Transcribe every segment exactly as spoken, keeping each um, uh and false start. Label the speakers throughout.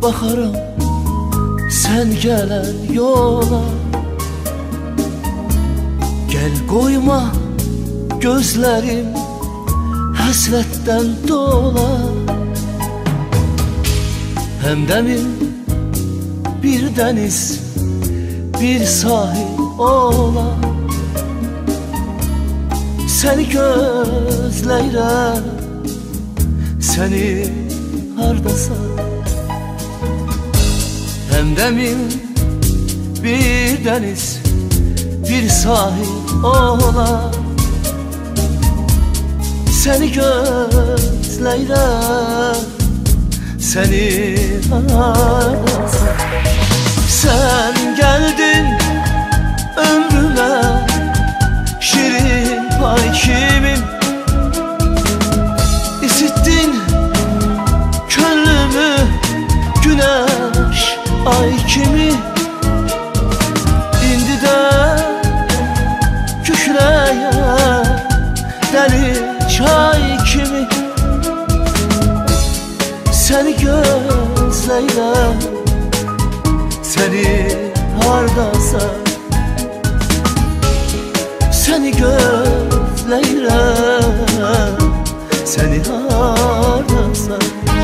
Speaker 1: Baxaram sen gələn yola, gəl qoyma gözlərim həsrətdən dola. Həmdəmin bir dəniz, bir sahil ola, səni gözləyirəm, səni hardasan. Həmdəmin bir dəniz, bir sahil ola, səni gözləyirəm, səni hardasan. Sən gəldin ömrümə şirin pay kimim, isittin könlümü güneş ay kimi. İndi də kükrəyə dəli çay kimi, səni gözləyirəm, səni hardasan. Səni gözləyirəm, səni hardasan.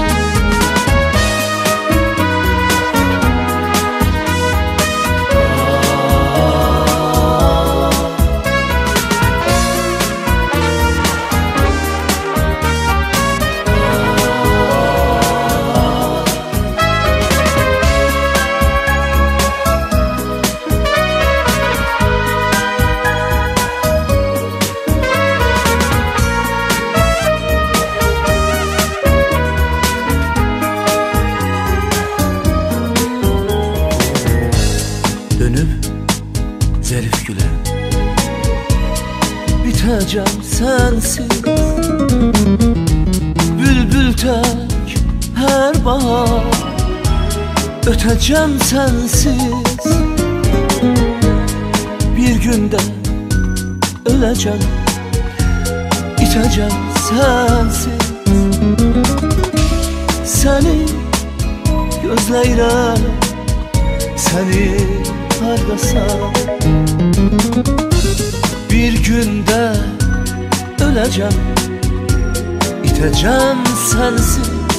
Speaker 1: Dönüp zərif gülə, bitəcəm sənsiz. Bülbül tək hər bahar, ötəcəm sənsiz. Bir gündə öləcəm, itəcəm sənsiz. Səni gözləyirəm, səni hardasan. Bir gündə öləcəm, itəcəm sənsiz.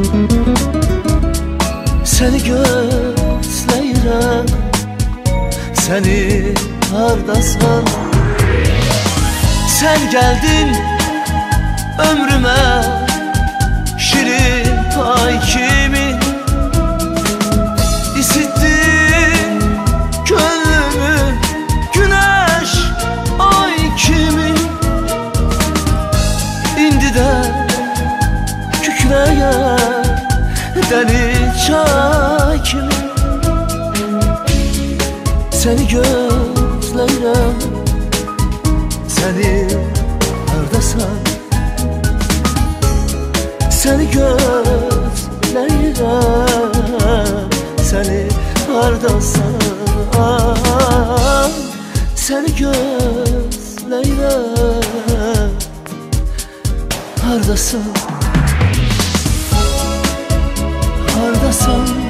Speaker 1: Səni gözləyirəm, səni hardasan. Sən gəldin ömrümə şirin pay kimi, isittin könlümü güneş ay kimi. İndi də kükrəyə dəli çay kimi, səni gözləyirəm, səni hardasan. Səni gözləyirəm, səni hardasan. Səni gözləyirəm, hardasan, hardasan.